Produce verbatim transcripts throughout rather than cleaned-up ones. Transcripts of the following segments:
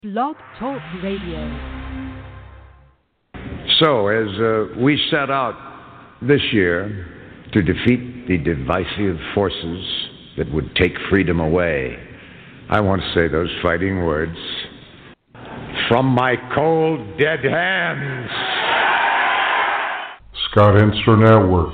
Blog Talk Radio. So, as uh, we set out this year to defeat the divisive forces that would take freedom away, I want to say those fighting words, from my cold, dead hands. Scott Henster Network.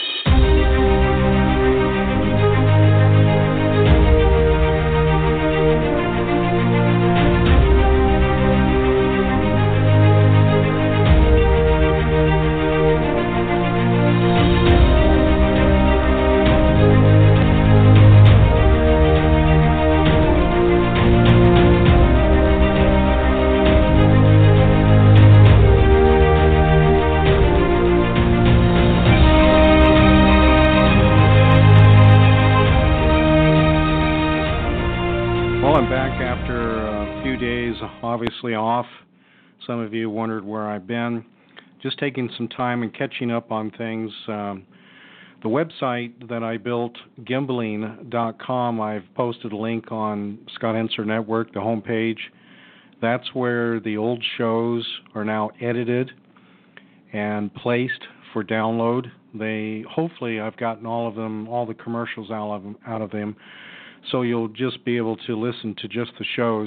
Obviously off. Some of you wondered where I've been. Just taking some time and catching up on things. Um, the website that I built, gimbaline dot com, I've posted a link on Scott Henster Network, the homepage. That's where the old shows are now edited and placed for download. They hopefully I've gotten all of them, all the commercials out of them, out of them, so you'll just be able to listen to just the shows.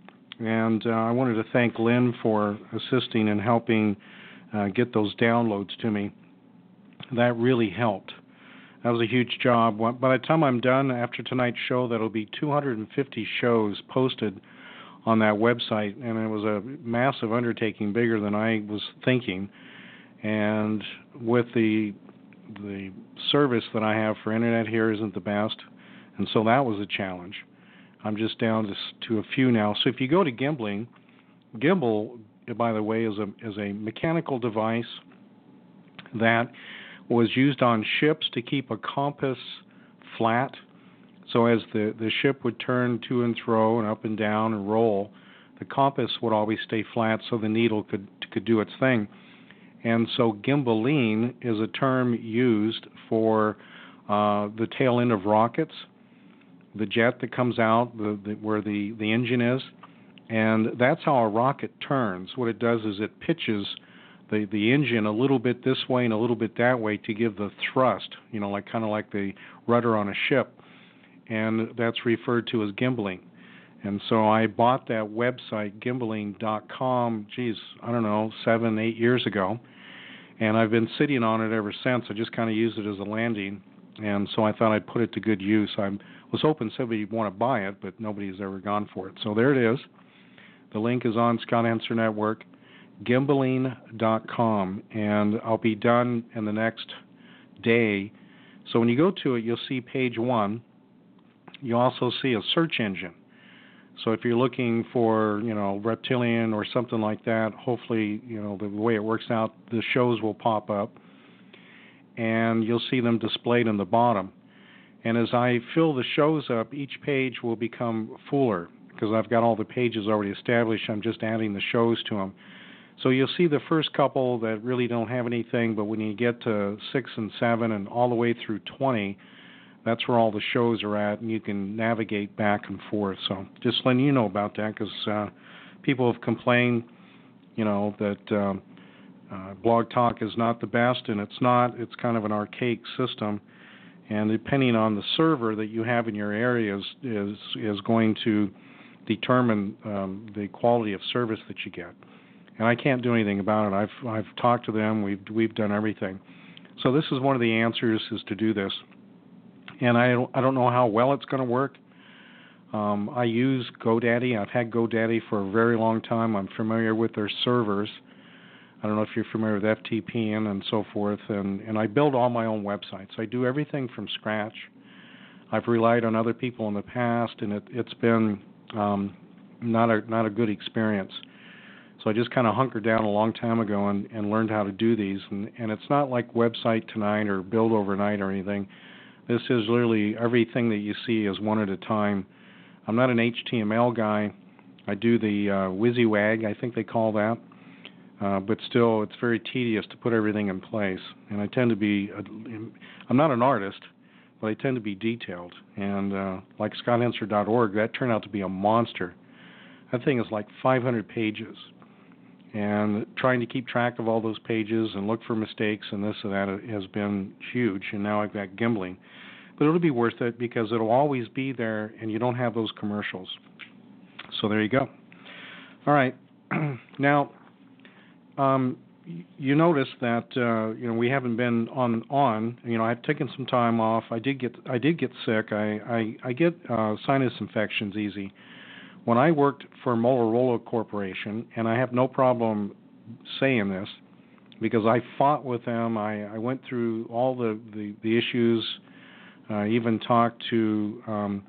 And uh, I wanted to thank Lynn for assisting and helping uh, get those downloads to me. That really helped. That was a huge job. By the time I'm done after tonight's show, that'll be two hundred fifty shows posted on that website, and it was a massive undertaking, bigger than I was thinking. And with the the service that I have for internet here isn't the best, and so that was a challenge. I'm just down to, to a few now. So if you go to Gimbaline, gimbal, by the way, is a is a mechanical device that was used on ships to keep a compass flat. So as the, the ship would turn to and fro and up and down and roll, the compass would always stay flat so the needle could could do its thing. And so gimbaline is a term used for uh, the tail end of rockets, the jet that comes out, the, the, where the, the engine is, and that's how a rocket turns. What it does is it pitches the, the engine a little bit this way and a little bit that way to give the thrust, you know, like kind of like the rudder on a ship, and that's referred to as gimbaling. And so I bought that website, gimbaline dot com, geez, I don't know, seven, eight years ago, and I've been sitting on it ever since. I just kind of used it as a landing, and so I thought I'd put it to good use. I was hoping somebody would want to buy it, but nobody's ever gone for it. So there it is. The link is on Scott Henster Network, gimbaline dot com, and I'll be done in the next day. So when you go to it, you'll see page one. You'll also see a search engine. So if you're looking for, you know, reptilian or something like that, hopefully, you know, the way it works out, the shows will pop up, and you'll see them displayed in the bottom. And as I fill the shows up, each page will become fuller because I've got all the pages already established. I'm just adding the shows to them. So you'll see the first couple that really don't have anything, but when you get to six and seven and all the way through twenty, that's where all the shows are at, and you can navigate back and forth. So just letting you know about that because uh, people have complained, you know, that um, uh, Blog Talk is not the best, and it's not. It's kind of an archaic system. And depending on the server that you have in your area is is, is going to determine um, the quality of service that you get. And I can't do anything about it. I've I've talked to them. We've we've done everything. So this is one of the answers is to do this. And I don't, I don't know how well it's going to work. Um, I use GoDaddy. I've had GoDaddy for a very long time. I'm familiar with their servers. I don't know if you're familiar with F T P and and so forth, and, and I build all my own websites. I do everything from scratch. I've relied on other people in the past, and it, it's been um, not a not a good experience. So I just kind of hunkered down a long time ago and, and learned how to do these. And, and it's not like Website Tonight or Build Overnight or anything. This is literally everything that you see is one at a time. I'm not an H T M L guy. I do the uh, WYSIWYG, I think they call that. Uh, but still, it's very tedious to put everything in place. And I tend to be, a, I'm not an artist, but I tend to be detailed. And uh, like Scott Henster dot org, that turned out to be a monster. That thing is like five hundred pages. And trying to keep track of all those pages and look for mistakes and this and that has been huge. And now I've got Gimbling. But it'll be worth it because it'll always be there and you don't have those commercials. So there you go. All right. Now, um, you notice that uh, you know we haven't been on on. You know, I've taken some time off. I did get I did get sick. I I, I get uh, sinus infections easy. When I worked for Motorola Corporation, and I have no problem saying this because I fought with them. I, I went through all the the, the issues. I uh, even talked to um,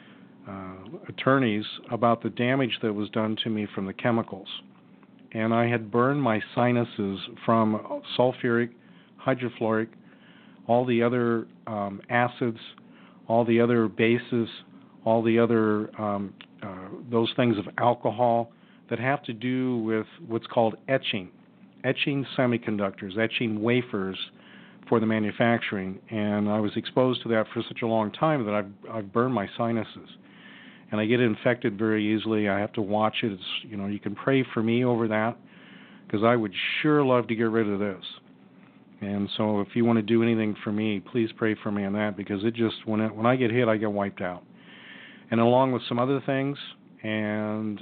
uh, attorneys about the damage that was done to me from the chemicals. And I had burned my sinuses from sulfuric, hydrofluoric, all the other um, acids, all the other bases, all the other um, uh, those things of alcohol that have to do with what's called etching, etching semiconductors, etching wafers for the manufacturing. And I was exposed to that for such a long time that I've, I've burned my sinuses. And I get infected very easily. I have to watch it. It's, you know, you can pray for me over that because I would sure love to get rid of this. And so if you want to do anything for me, please pray for me on that because it just, when it, when I get hit, I get wiped out. And along with some other things, and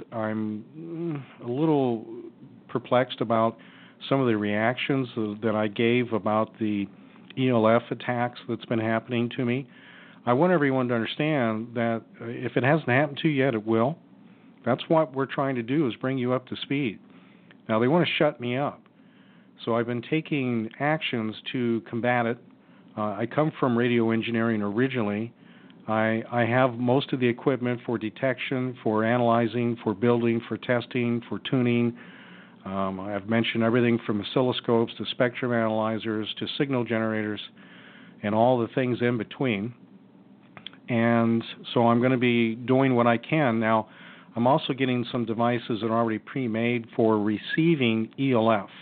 I'm a little perplexed about some of the reactions that I gave about the E L F attacks that's been happening to me. I want everyone to understand that if it hasn't happened to you yet, it will. That's what we're trying to do is bring you up to speed. Now, they want to shut me up. So I've been taking actions to combat it. Uh, I come from radio engineering originally. I, I have most of the equipment for detection, for analyzing, for building, for testing, for tuning. Um, I've mentioned everything from oscilloscopes to spectrum analyzers to signal generators and all the things in between. And so I'm going to be doing what I can. Now, I'm also getting some devices that are already pre-made for receiving E L F.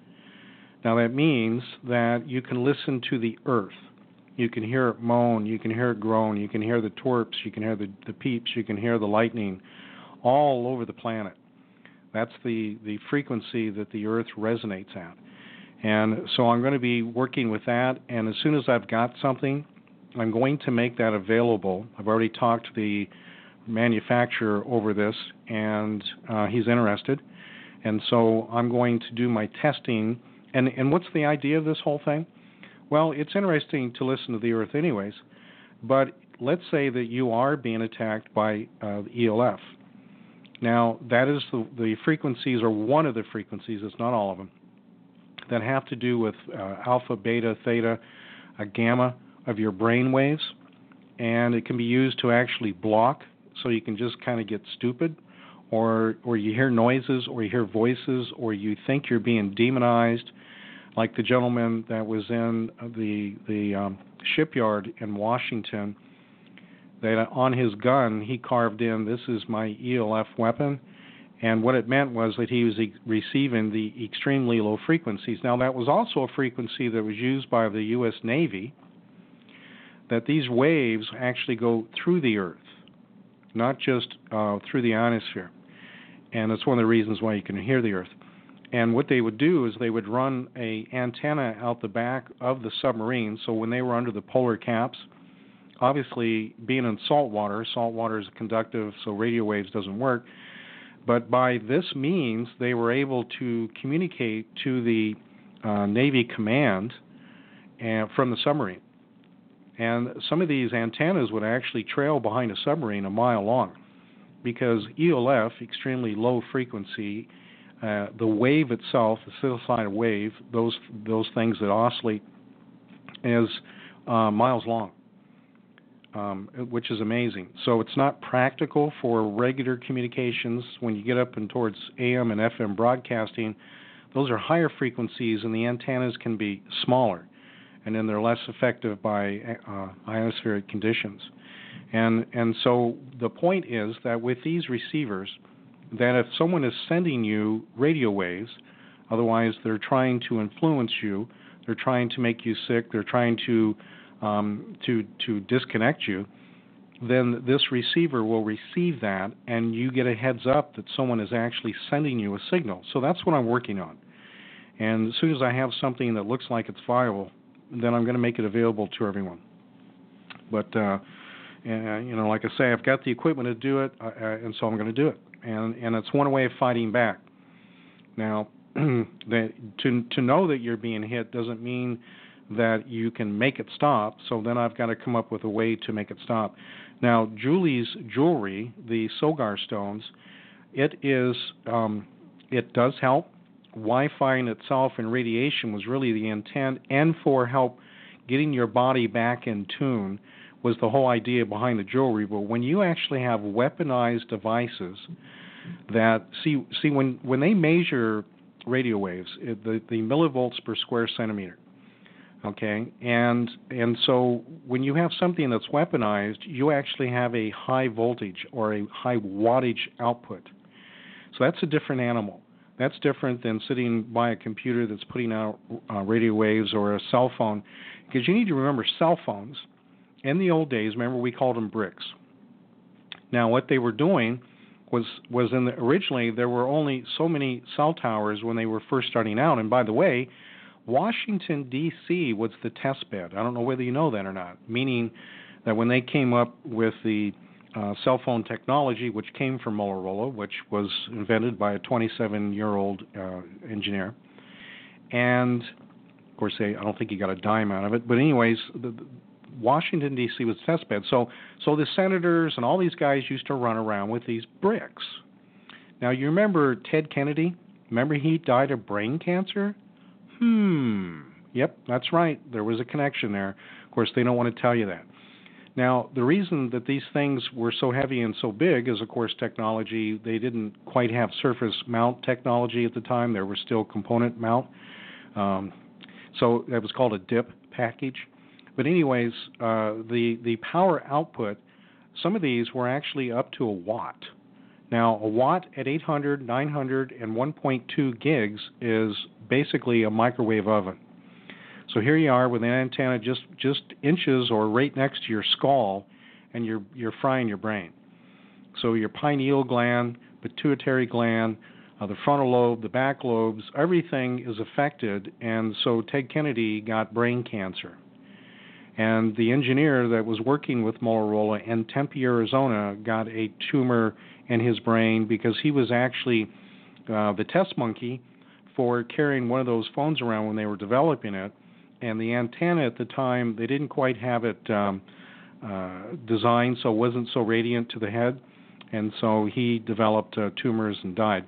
Now, that means that you can listen to the earth. You can hear it moan, you can hear it groan, you can hear the twerps, you can hear the, the peeps, you can hear the lightning all over the planet. That's the, the frequency that the earth resonates at. And so I'm going to be working with that, and as soon as I've got something, I'm going to make that available. I've already talked to the manufacturer over this, and uh, he's interested. And so I'm going to do my testing. And, and what's the idea of this whole thing? Well, it's interesting to listen to the earth anyways, but let's say that you are being attacked by uh, E L F. Now, that is the, the frequencies, or one of the frequencies, it's not all of them, that have to do with uh, alpha, beta, theta, uh, gamma of your brain waves, and it can be used to actually block, so you can just kind of get stupid, or or you hear noises, or you hear voices, or you think you're being demonized, like the gentleman that was in the the um, shipyard in Washington, that on his gun he carved in, "This is my E L F weapon," and what it meant was that he was e- receiving the extremely low frequencies. Now, that was also a frequency that was used by the U S Navy, that these waves actually go through the earth, not just uh, through the ionosphere. And that's one of the reasons why you can hear the earth. And what they would do is they would run a antenna out the back of the submarine, so when they were under the polar caps, obviously being in salt water, salt water is conductive, so radio waves doesn't work, but by this means they were able to communicate to the uh, Navy command uh, from the submarine. And some of these antennas would actually trail behind a submarine a mile long because E L F, extremely low frequency, uh, the wave itself, the psilocybin wave, those those things that oscillate, is uh, miles long, um, which is amazing. So it's not practical for regular communications. When you get up and towards A M and F M broadcasting, those are higher frequencies and the antennas can be smaller, and then they're less effective by uh, ionospheric conditions. And and so the point is that with these receivers, that if someone is sending you radio waves, otherwise they're trying to influence you, they're trying to make you sick, they're trying to um, to to disconnect you, then this receiver will receive that, and you get a heads up that someone is actually sending you a signal. So that's what I'm working on. And as soon as I have something that looks like it's viable, then I'm going to make it available to everyone. But, uh, uh, you know, like I say, I've got the equipment to do it, uh, and so I'm going to do it. And and it's one way of fighting back. Now, the, to to know that you're being hit doesn't mean that you can make it stop, so then I've got to come up with a way to make it stop. Now, Julie's jewelry, the Sogar stones, it is, um, it does help. Wi-Fi in itself and radiation was really the intent, and for help getting your body back in tune was the whole idea behind the jewelry. But when you actually have weaponized devices that, see, see when, when they measure radio waves, it, the, the millivolts per square centimeter, okay, and and so when you have something that's weaponized, you actually have a high voltage or a high wattage output. So that's a different animal. That's different than sitting by a computer that's putting out uh, radio waves or a cell phone, because you need to remember cell phones, in the old days, remember we called them bricks. Now what they were doing was was in the, originally there were only so many cell towers when they were first starting out, and by the way, Washington, D C was the test bed. I don't know whether you know that or not, meaning that when they came up with the uh, cell phone technology, which came from Motorola, which was invented by a twenty-seven-year-old uh, engineer, and, of course, they, I don't think he got a dime out of it, but anyways, the, the Washington, D C was the test bed. So, so the senators and all these guys used to run around with these bricks. Now, you remember Ted Kennedy? Remember he died of brain cancer? Hmm. Yep, that's right. There was a connection there. Of course, they don't want to tell you that. Now, the reason that these things were so heavy and so big is, of course, technology. They didn't quite have surface mount technology at the time. There was still component mount. Um, so that was called a D I P package. But anyways, uh, the, the power output, some of these were actually up to a watt. Now, a watt at eight hundred, nine hundred, and one point two gigs is basically a microwave oven. So here you are with an antenna just, just inches or right next to your skull, and you're you're frying your brain. So your pineal gland, pituitary gland, uh, the frontal lobe, the back lobes, everything is affected, and so Ted Kennedy got brain cancer. And the engineer that was working with Motorola in Tempe, Arizona, got a tumor in his brain because he was actually uh, the test monkey for carrying one of those phones around when they were developing it. And the antenna at the time, they didn't quite have it um, uh, designed so it wasn't so radiant to the head. And so he developed uh, tumors and died.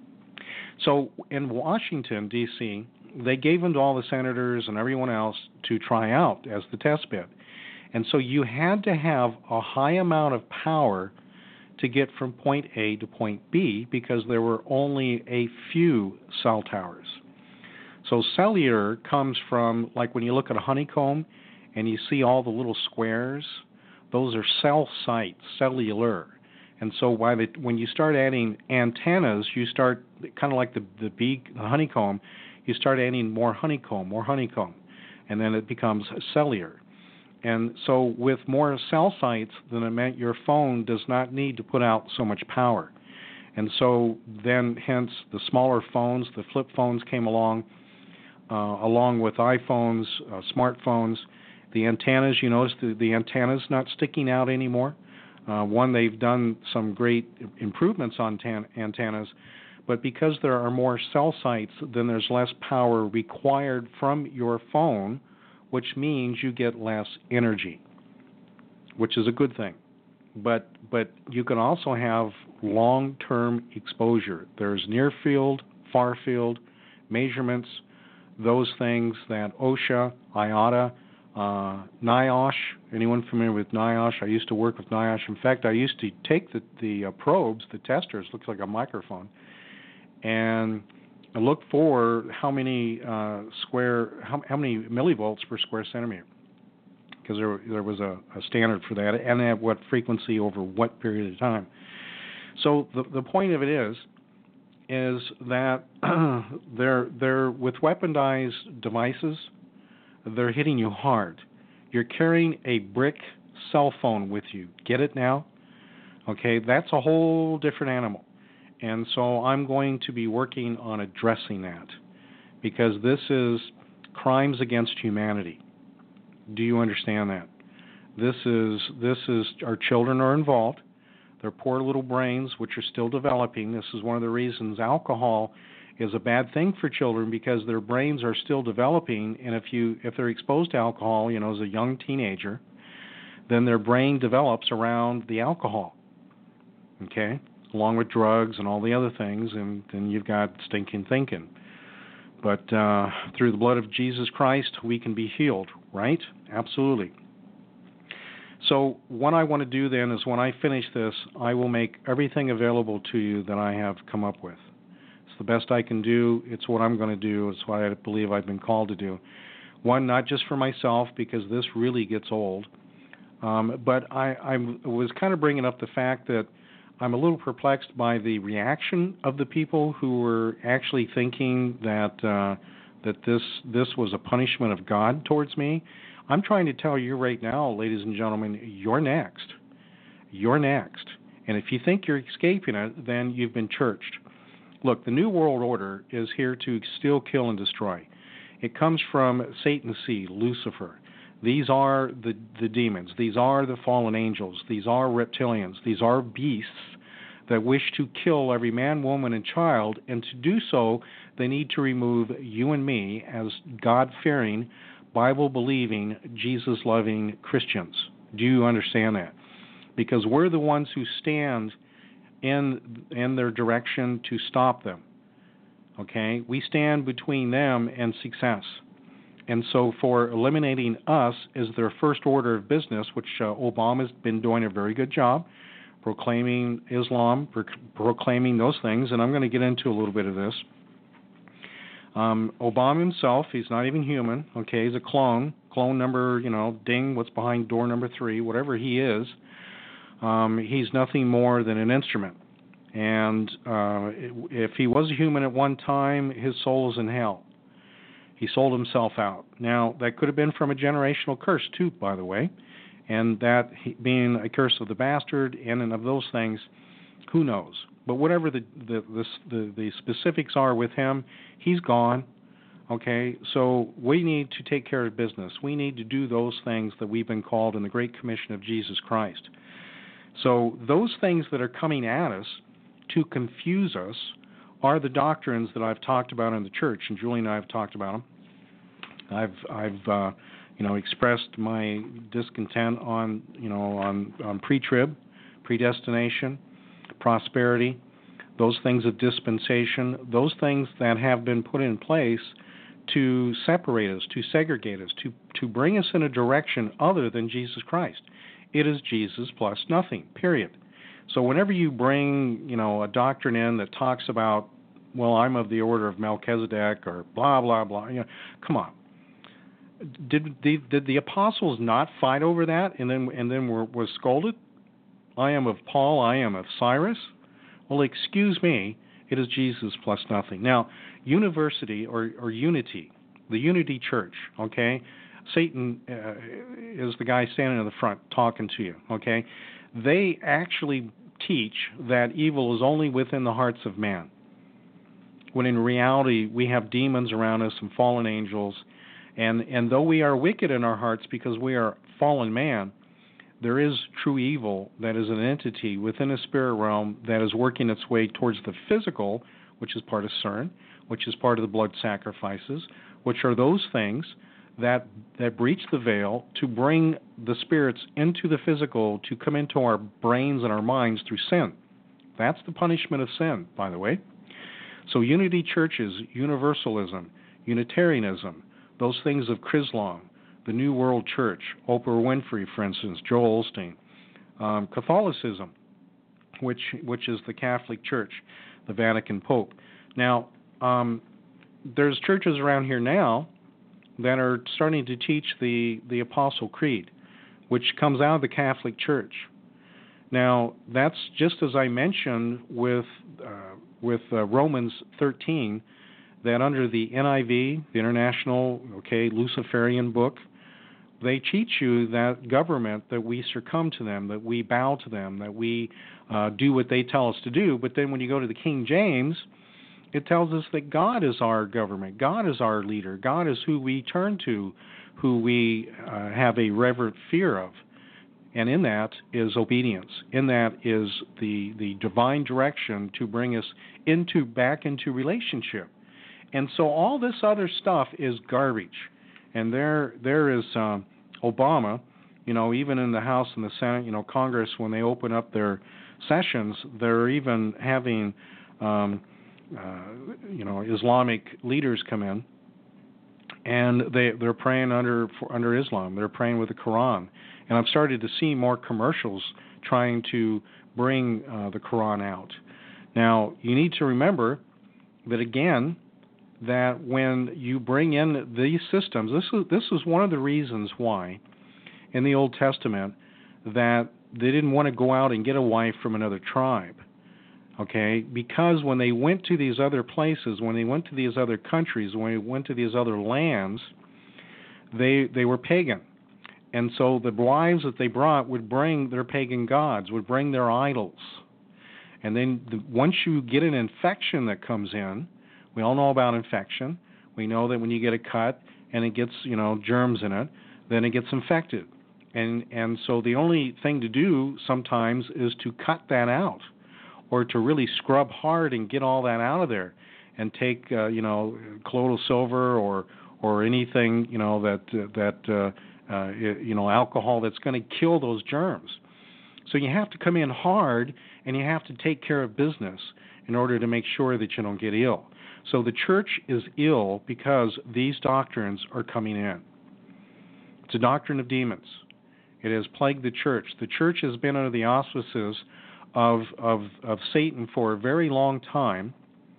So in Washington, D C, they gave them to all the senators and everyone else to try out as the test bed. And so you had to have a high amount of power to get from point A to point B because there were only a few cell towers. So cellular comes from, like when you look at a honeycomb and you see all the little squares, those are cell sites, cellular. And so why the, when you start adding antennas, you start kind of like the, the bee, the honeycomb, you start adding more honeycomb, more honeycomb, and then it becomes cellular. And so with more cell sites, then it meant your phone does not need to put out so much power. And so then hence the smaller phones, the flip phones came along, uh, along with iPhones, uh, smartphones. The antennas, you notice the, the antenna's not sticking out anymore. Uh, one, they've done some great improvements on tan- antennas, but because there are more cell sites, then there's less power required from your phone, which means you get less energy, which is a good thing. But but you can also have long-term exposure. There's near-field, far-field measurements, those things that OSHA, I A T A, uh, NIOSH, anyone familiar with NIOSH? I used to work with NIOSH. In fact, I used to take the, the uh, probes, the testers, looks like a microphone, and look for how many uh, square, how, how many millivolts per square centimeter, because there there was a, a standard for that, and at what frequency over what period of time. So the the point of it is, is that they're they're with weaponized devices, they're hitting you hard. You're carrying a brick cell phone with you. Get it now? Okay, that's a whole different animal. And so I'm going to be working on addressing that, because this is crimes against humanity. Do you understand that? This is, this is, our children are involved. Their poor little brains, which are still developing. This is one of the reasons alcohol is a bad thing for children, because their brains are still developing, and if you if they're exposed to alcohol, you know, as a young teenager, then their brain develops around the alcohol. Okay? Along with drugs and all the other things, and then you've got stinking thinking. But uh, through the blood of Jesus Christ, we can be healed, right? Absolutely. So what I want to do then is, when I finish this, I will make everything available to you that I have come up with. It's the best I can do. It's what I'm going to do. It's what I believe I've been called to do. One, not just for myself, because this really gets old, um, but I, I was kind of bringing up the fact that I'm a little perplexed by the reaction of the people who were actually thinking that uh, that this this was a punishment of God towards me. I'm trying to tell you right now, ladies and gentlemen, you're next. You're next. And if you think you're escaping it, then you've been churched. Look, the New World Order is here to steal, kill, and destroy. It comes from Satan's seed, Lucifer. These are the, the demons. These are the fallen angels. These are reptilians. These are beasts that wish to kill every man, woman, and child. And to do so, they need to remove you and me as God-fearing, Bible-believing, Jesus-loving Christians. Do you understand that? Because we're the ones who stand in in their direction to stop them. Okay? We stand between them and success. And so for eliminating us is their first order of business, which uh, Obama's been doing a very good job, proclaiming Islam, pro- proclaiming those things, and I'm going to get into a little bit of this. Um, Obama himself, he's not even human, okay, he's a clone, clone number, you know, ding, what's behind door number three, whatever he is, um, he's nothing more than an instrument. And uh, if he was a human at one time, his soul is in hell. He sold himself out. Now, that could have been from a generational curse, too, by the way, and that he, being a curse of the bastard and, and of those things, who knows? But whatever the the, the the the specifics are with him, he's gone. Okay, so we need to take care of business. We need to do those things that we've been called in the Great Commission of Jesus Christ. So those things that are coming at us to confuse us are the doctrines that I've talked about in the church, and Julie and I have talked about them. I've I've uh, you know expressed my discontent on you know on, on pre-trib, predestination, prosperity, those things of dispensation, those things that have been put in place to separate us, to segregate us, to to bring us in a direction other than Jesus Christ. It is Jesus plus nothing, period. So whenever you bring, you know, a doctrine in that talks about, well, I'm of the order of Melchizedek or blah, blah, blah, you know, come on. Did the, did the apostles not fight over that and then and then were, were scolded? I am of Paul, I am of Cyrus? Well, excuse me, it is Jesus plus nothing. Now, university or, or unity, the unity church, okay? Satan uh, is the guy standing in the front talking to you, okay? They actually teach that evil is only within the hearts of man, when in reality we have demons around us and fallen angels, and, and though we are wicked in our hearts because we are fallen man, there is true evil that is an entity within a spirit realm that is working its way towards the physical, which is part of C E R N, which is part of the blood sacrifices, which are those things that that breach the veil to bring the spirits into the physical, to come into our brains and our minds through sin. That's the punishment of sin, by the way. So unity churches, universalism, Unitarianism, those things of Chrislam, the New World Church, Oprah Winfrey, for instance, Joel Osteen, um, Catholicism, which which is the Catholic Church, the Vatican Pope. Now, um, there's churches around here now that are starting to teach the, the Apostle Creed, which comes out of the Catholic Church. Now, that's just as I mentioned with uh, with uh, Romans thirteen, that under the N I V, the International, okay, Luciferian book, they teach you that government, that we succumb to them, that we bow to them, that we uh, do what they tell us to do. But then when you go to the King James, it tells us that God is our government. God is our leader. God is who we turn to, who we uh, have a reverent fear of. And in that is obedience. In that is the the divine direction to bring us into back into relationship. And so all this other stuff is garbage. And there there is um, Obama, you know, even in the House and the Senate, you know, Congress, when they open up their sessions, they're even having, um, uh, you know, Islamic leaders come in, and they they're praying under under Islam. They're praying with the Quran. And I've started to see more commercials trying to bring uh, the Quran out. Now, you need to remember that, again, that when you bring in these systems, this is, this is one of the reasons why in the Old Testament that they didn't want to go out and get a wife from another tribe. Okay? Because when they went to these other places, when they went to these other countries, when they went to these other lands, they they were pagan. And so the wives that they brought would bring their pagan gods, would bring their idols. And then the, once you get an infection that comes in, we all know about infection. We know that when you get a cut and it gets, you know, germs in it, then it gets infected. And and so the only thing to do sometimes is to cut that out, or to really scrub hard and get all that out of there, and take, uh, you know, colloidal silver or or anything, you know, that uh, that uh, Uh, you know, alcohol that's going to kill those germs. So you have to come in hard, and you have to take care of business in order to make sure that you don't get ill. So the church is ill because these doctrines are coming in. It's a doctrine of demons. It has plagued the church. The church has been under the auspices of of, of Satan for a very long time,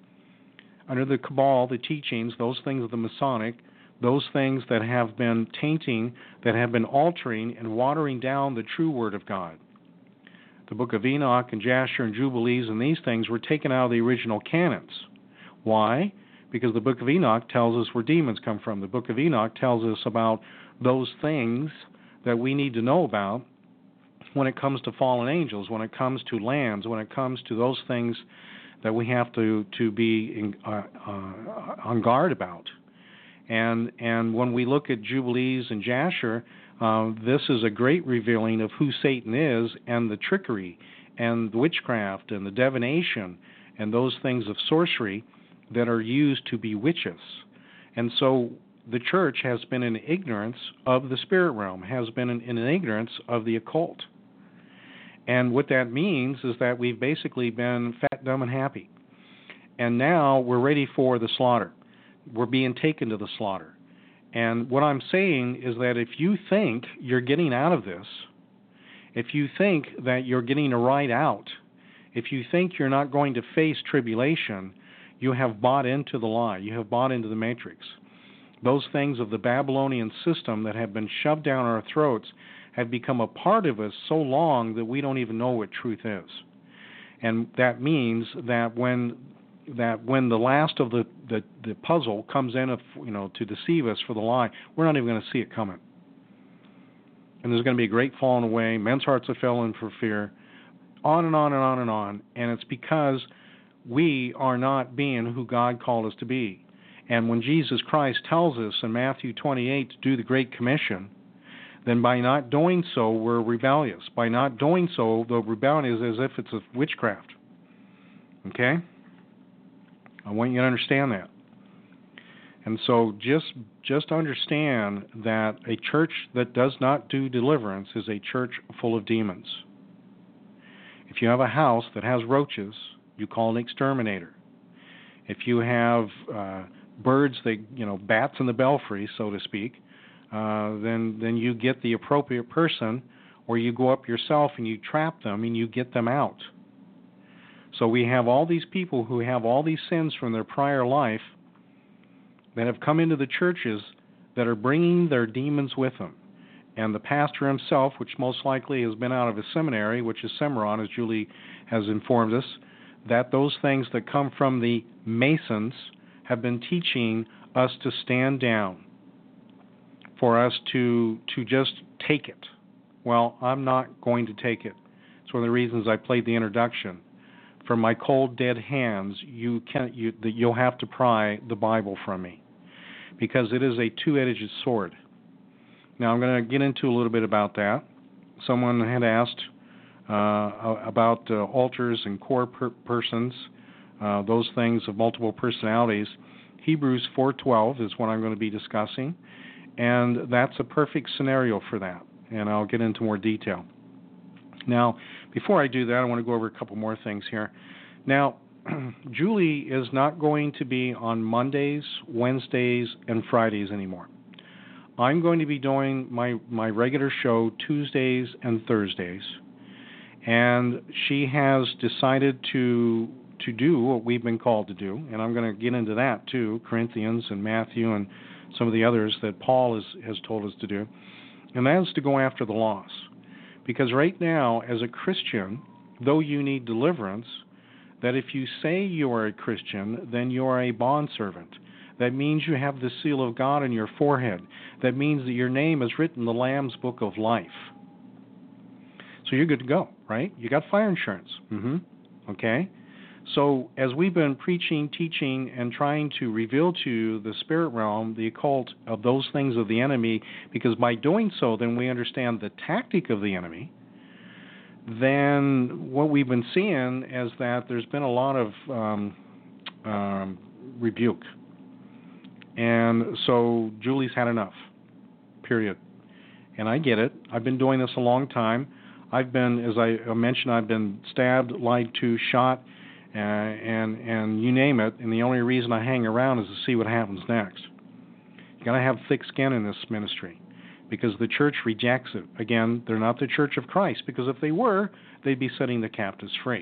under the cabal, the teachings, those things of the Masonic, those things that have been tainting, that have been altering and watering down the true Word of God. The Book of Enoch and Jasher and Jubilees and these things were taken out of the original canons. Why? Because the Book of Enoch tells us where demons come from. The Book of Enoch tells us about those things that we need to know about when it comes to fallen angels, when it comes to lands, when it comes to those things that we have to, to be in, uh, uh, on guard about. And and when we look at Jubilees and Jasher, uh, this is a great revealing of who Satan is, and the trickery and the witchcraft and the divination and those things of sorcery that are used to bewitch us. And so the church has been in ignorance of the spirit realm, has been in, in ignorance of the occult. And what that means is that we've basically been fat, dumb, and happy. And now we're ready for the slaughter. We're being taken to the slaughter. And what I'm saying is that if you think you're getting out of this, if you think that you're getting a ride out, if you think you're not going to face tribulation, you have bought into the lie. You have bought into the matrix. Those things of the Babylonian system that have been shoved down our throats have become a part of us so long that we don't even know what truth is. And that means that when that when the last of the, the, the puzzle comes in, of, you know, to deceive us for the lie, we're not even going to see it coming. And there's going to be a great falling away. Men's hearts have fallen for fear. On and on and on and on. And it's because we are not being who God called us to be. And when Jesus Christ tells us in Matthew twenty-eight to do the Great Commission, then by not doing so, we're rebellious. By not doing so, the rebellion is as if it's a witchcraft. Okay? I want you to understand that. And so just just understand that a church that does not do deliverance is a church full of demons. If you have a house that has roaches, you call an exterminator. If you have uh, birds, that, you know, bats in the belfry, so to speak, uh, then then you get the appropriate person, or you go up yourself and you trap them and you get them out. So we have all these people who have all these sins from their prior life that have come into the churches that are bringing their demons with them. And the pastor himself, which most likely has been out of his seminary, which is Cimarron, as Julie has informed us, that those things that come from the Masons have been teaching us to stand down, for us to to just take it. Well, I'm not going to take it. It's one of the reasons I played the introduction. From my cold, dead hands, you can you you'll have to pry the Bible from me, because it is a two-edged sword. Now, I'm going to get into a little bit about that. Someone had asked uh, about uh, altars and core per- persons, uh, those things of multiple personalities. Hebrews four twelve is what I'm going to be discussing, and that's a perfect scenario for that, and I'll get into more detail. Now, before I do that, I want to go over a couple more things here. Now, Julie is not going to be on Mondays, Wednesdays, and Fridays anymore. I'm going to be doing my, my regular show Tuesdays and Thursdays, and she has decided to to do what we've been called to do, and I'm going to get into that too, Corinthians and Matthew and some of the others that Paul is, has told us to do, and that is to go after the lost. Because right now, as a Christian, though you need deliverance, that if you say you are a Christian, then you are a bondservant. That means you have the seal of God on your forehead. That means that your name is written in the Lamb's Book of Life. So you're good to go, right? You got fire insurance. Mm-hmm. Okay? So as we've been preaching, teaching, and trying to reveal to you the spirit realm, the occult of those things of the enemy, because by doing so, then we understand the tactic of the enemy, then what we've been seeing is that there's been a lot of um, um, rebuke. And so Julie's had enough, period. And I get it. I've been doing this a long time. I've been, as I mentioned, I've been stabbed, lied to, shot, uh, and and you name it. And the only reason I hang around is to see what happens next. You got to have thick skin in this ministry, because the church rejects it. Again, they're not the Church of Christ, because if they were, they'd be setting the captives free.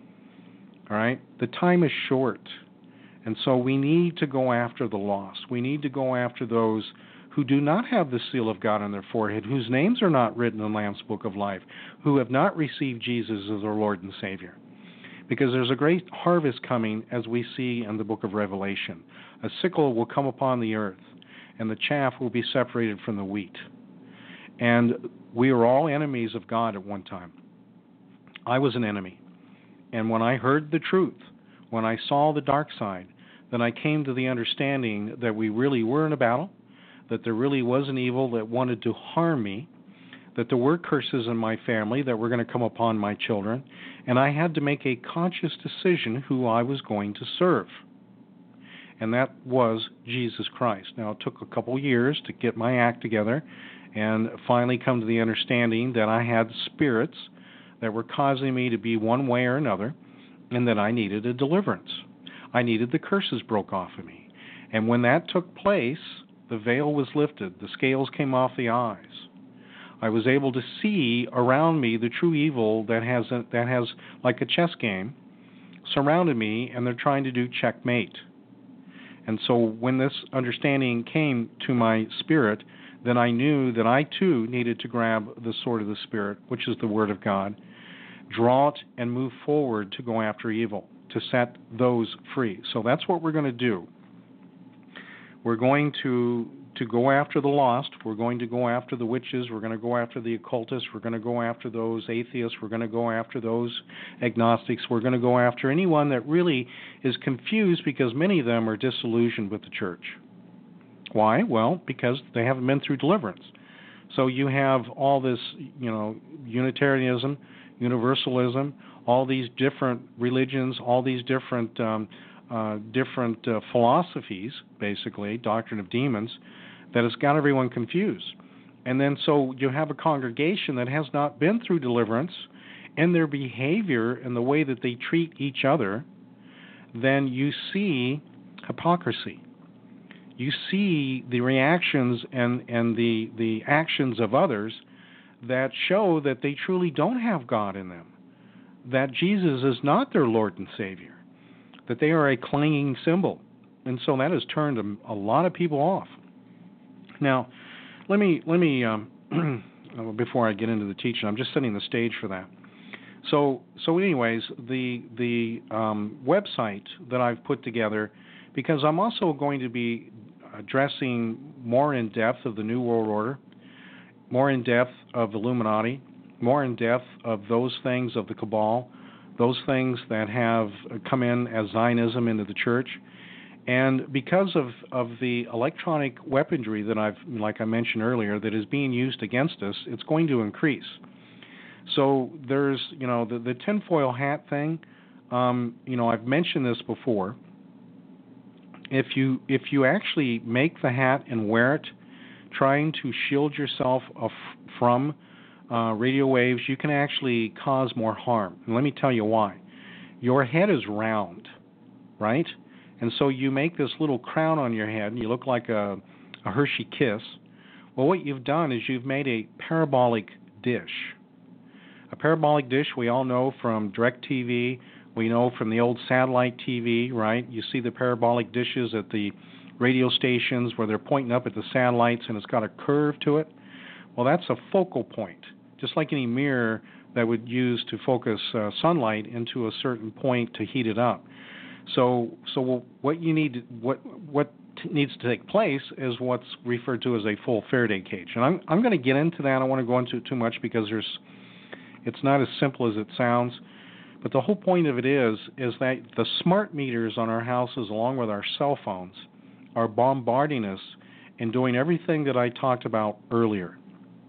All right? The time is short. And so we need to go after the lost. We need to go after those who do not have the seal of God on their forehead, whose names are not written in the Lamb's Book of Life, who have not received Jesus as their Lord and Savior. Because there's a great harvest coming, as we see in the book of Revelation. A sickle will come upon the earth, and the chaff will be separated from the wheat. And we are all enemies of God at one time. I was an enemy. And when I heard the truth, when I saw the dark side, then I came to the understanding that we really were in a battle, that there really was an evil that wanted to harm me, that there were curses in my family that were going to come upon my children, and I had to make a conscious decision who I was going to serve. And that was Jesus Christ. Now, it took a couple years to get my act together and finally come to the understanding that I had spirits that were causing me to be one way or another, and that I needed a deliverance. I needed the curses broke off of me. And when that took place, the veil was lifted. The scales came off the eyes. I was able to see around me the true evil that has, a, that has like a chess game, surrounded me, and they're trying to do checkmate. And so when this understanding came to my spirit, then I knew that I too needed to grab the sword of the Spirit, which is the Word of God, draw it, and move forward to go after evil, to set those free. So that's what we're going to do. We're going to to go after the lost. We're going to go after the witches. We're going to go after the occultists. We're going to go after those atheists. We're going to go after those agnostics. We're going to go after anyone that really is confused, because many of them are disillusioned with the church. Why? Well, because they haven't been through deliverance. So you have all this, you know, Unitarianism, Universalism, all these different religions, all these different um, uh, different uh, philosophies, basically, doctrine of demons, that has got everyone confused. And then so you have a congregation that has not been through deliverance, and their behavior and the way that they treat each other, then you see hypocrisy. You see the reactions and, and the, the actions of others that show that they truly don't have God in them, that Jesus is not their Lord and Savior, that they are a clanging cymbal. And so that has turned a, a lot of people off. Now, let me, let me um, before I get into the teaching, I'm just setting the stage for that. So, so anyways, the, the um, website that I've put together, because I'm also going to be addressing more in depth of the New World Order, more in depth of Illuminati, more in depth of those things of the Cabal, those things that have come in as Zionism into the church. And because of, of the electronic weaponry that I've, like I mentioned earlier, that is being used against us, it's going to increase. So there's, you know, the, the tinfoil hat thing. Um, you know, I've mentioned this before. If you if you actually make the hat and wear it, trying to shield yourself of, from uh, radio waves, you can actually cause more harm. And let me tell you why. Your head is round, right? And so you make this little crown on your head, and you look like a, a Hershey Kiss. Well, what you've done is you've made a parabolic dish. A parabolic dish we all know from DirecTV. We know from the old satellite T V, right? You see the parabolic dishes at the radio stations where they're pointing up at the satellites and it's got a curve to it. Well, that's a focal point, just like any mirror that would use to focus uh, sunlight into a certain point to heat it up. So, so what you need, what what t- needs to take place is what's referred to as a full Faraday cage. And I'm I'm going to get into that. I don't want to go into it too much because there's, it's not as simple as it sounds. But the whole point of it is, is that the smart meters on our houses, along with our cell phones, are bombarding us and doing everything that I talked about earlier.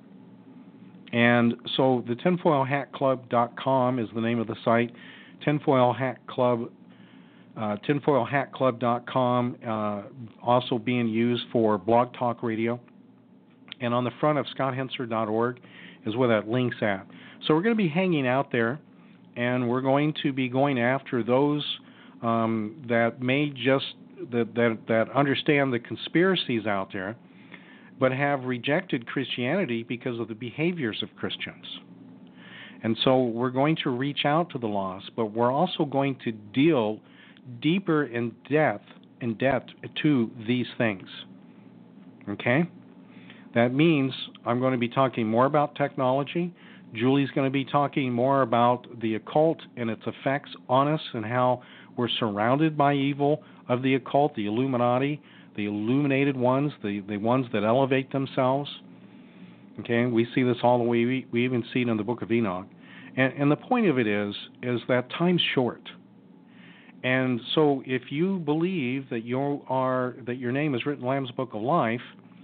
And so the tinfoil hat club dot com is the name of the site. Tinfoil Hat Club, uh, tinfoil hat club dot com, uh, also being used for Blog Talk Radio. And on the front of scott henser dot org is where that link's at. So we're going to be hanging out there. And we're going to be going after those um, that may just that, that that understand the conspiracies out there, but have rejected Christianity because of the behaviors of Christians. And so we're going to reach out to the lost, but we're also going to deal deeper in depth in depth to these things. Okay? That means I'm going to be talking more about technology. Julie's going to be talking more about the occult and its effects on us and how we're surrounded by evil of the occult, the Illuminati, the illuminated ones, the, the ones that elevate themselves. Okay, we see this all the way. We, we even see it in the book of Enoch. And, and the point of it is, is that time's short. And so if you believe that you are that your name is written in the Lamb's Book of Life,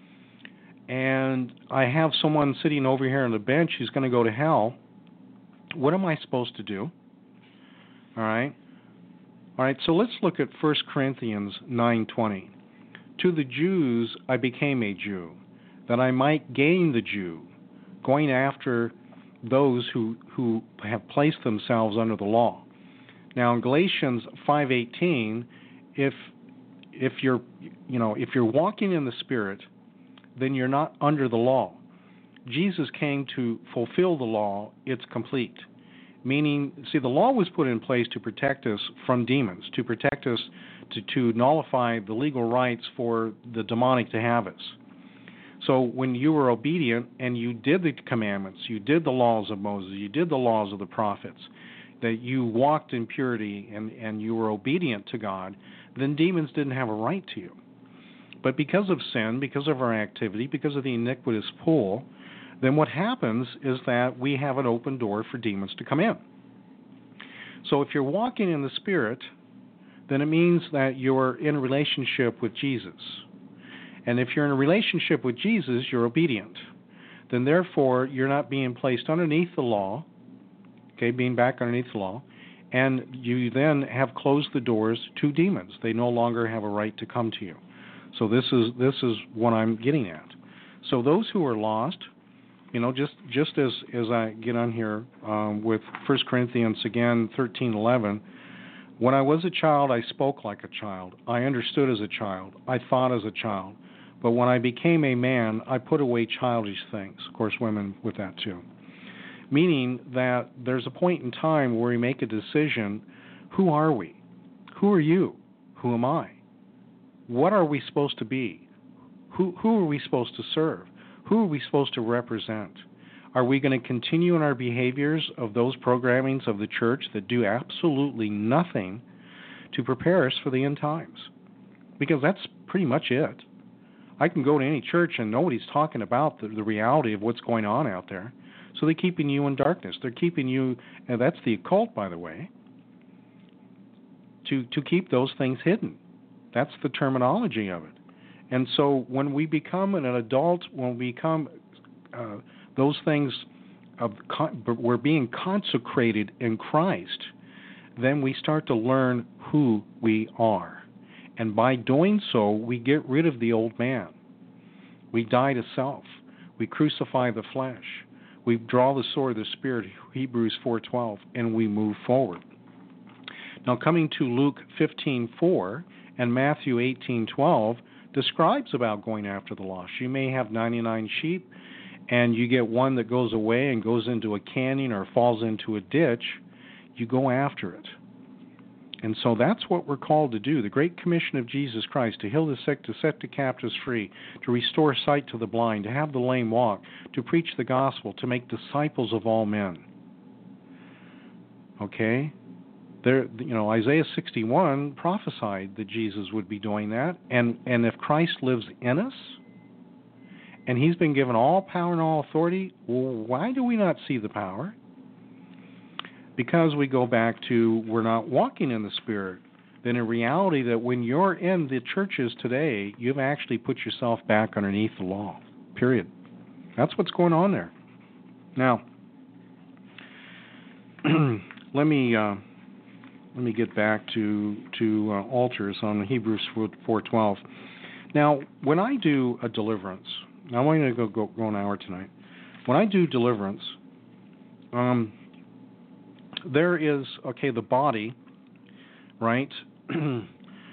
and I have someone sitting over here on the bench who's going to go to hell, what am I supposed to do? All right. All right, so let's look at First Corinthians nine twenty. To the Jews I became a Jew, that I might gain the Jew, going after those who, who have placed themselves under the law. Now in Galatians five eighteen, if if you're you know, if you're walking in the Spirit, then you're not under the law. Jesus came to fulfill the law. It's complete. Meaning, see, the law was put in place to protect us from demons, to protect us, to, to nullify the legal rights for the demonic to have us. So when you were obedient and you did the commandments, you did the laws of Moses, you did the laws of the prophets, that you walked in purity and, and you were obedient to God, then demons didn't have a right to you. But because of sin, because of our activity, because of the iniquitous pull, then what happens is that we have an open door for demons to come in. So if you're walking in the Spirit, then it means that you're in relationship with Jesus. And if you're in a relationship with Jesus, you're obedient. Then therefore, you're not being placed underneath the law, okay, being back underneath the law, and you then have closed the doors to demons. They no longer have a right to come to you. So this is this is what I'm getting at. So those who are lost, you know, just just as, as I get on here um, with First Corinthians again, thirteen eleven, when I was a child, I spoke like a child. I understood as a child. I thought as a child. But when I became a man, I put away childish things. Of course, women with that too. Meaning that there's a point in time where we make a decision, who are we? Who are you? Who am I? What are we supposed to be? Who who are we supposed to serve? Who are we supposed to represent? Are we going to continue in our behaviors of those programmings of the church that do absolutely nothing to prepare us for the end times? Because that's pretty much it. I can go to any church and nobody's talking about the, the reality of what's going on out there. So they're keeping you in darkness. They're keeping you, and that's the occult, by the way, to, to keep those things hidden. That's the terminology of it. And so when we become an adult, when we become uh, those things, of con- we're being consecrated in Christ, then we start to learn who we are. And by doing so, we get rid of the old man. We die to self. We crucify the flesh. We draw the sword of the Spirit, Hebrews four twelve, and we move forward. Now, coming to Luke fifteen four and Matthew eighteen twelve describes about going after the lost. You may have ninety-nine sheep, and you get one that goes away and goes into a canyon or falls into a ditch. You go after it. And so that's what we're called to do. The Great Commission of Jesus Christ, to heal the sick, to set the captives free, to restore sight to the blind, to have the lame walk, to preach the gospel, to make disciples of all men. Okay? There, you know, Isaiah sixty-one prophesied that Jesus would be doing that. And, and if Christ lives in us, and he's been given all power and all authority, well, why do we not see the power? Because we go back to we're not walking in the Spirit. Then in reality that when you're in the churches today, you've actually put yourself back underneath the law, period. That's what's going on there. Now, let me uh, let me get back to, to uh, altars on Hebrews four twelve. Now, when I do a deliverance, now I'm going to go, go, go an hour tonight. When I do deliverance, um, there is, okay, the body, right? In